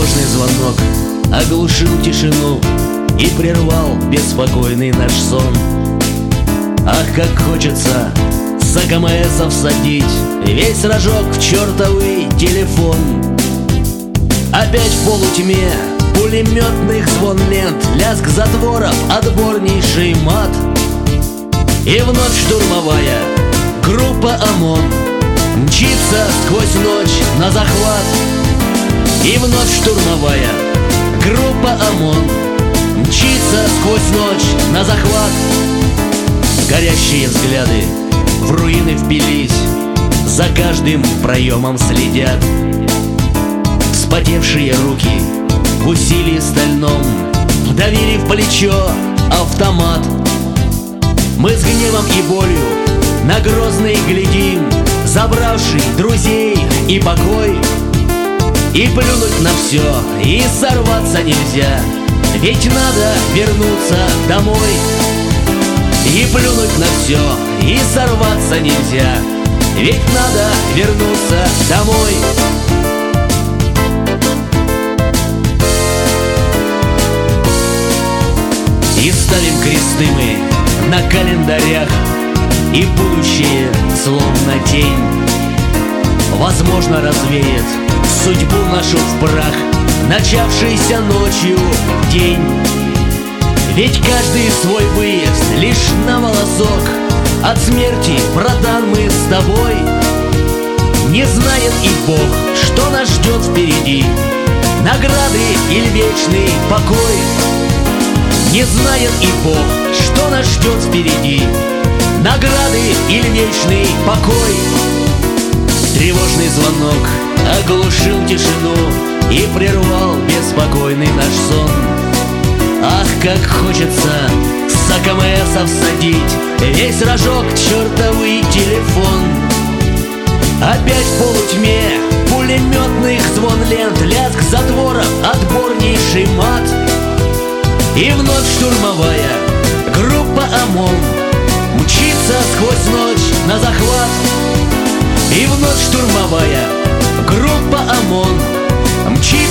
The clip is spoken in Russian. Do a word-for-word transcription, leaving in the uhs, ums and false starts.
Тревожный звонок оглушил тишину и прервал беспокойный наш сон. Ах, как хочется за КМСов всадить весь рожок в чертовый телефон. Опять в полутьме пулеметных звон лент, лязг затворов, отборнейший мат. И вновь штурмовая группа ОМОН мчится сквозь ночь на захват. И вновь штурмовая группа ОМОН мчится сквозь ночь на захват. Горящие взгляды в руины впились, за каждым проемом следят. Вспотевшие руки в усилии стальном вдавили в плечо автомат. Мы с гневом и болью на Грозный глядим, забравший друзей и покой. И плюнуть на все, и сорваться нельзя, ведь надо вернуться домой. И плюнуть на все, и сорваться нельзя, ведь надо вернуться домой. И ставим кресты мы на календарях, и будущее словно тень возможно развеет судьбу нашу в прах, начавшийся ночью день. Ведь каждый свой выезд лишь на волосок от смерти, братан, мы с тобой. Не знает и Бог, что нас ждет впереди, награды или вечный покой. Не знает и Бог, что нас ждет впереди, награды или вечный покой. Тревожный звонок оглушил тишину и прервал беспокойный наш сон. Ах, как хочется за КМСов всадить весь рожок в чертовый телефон. Опять в полутьме пулеметных звон лент, лязг затворов, отборнейший мат. И вновь штурмовая группа ОМОН мчится сквозь ночь на захват. И вновь штурмовая группа ОМОН мчится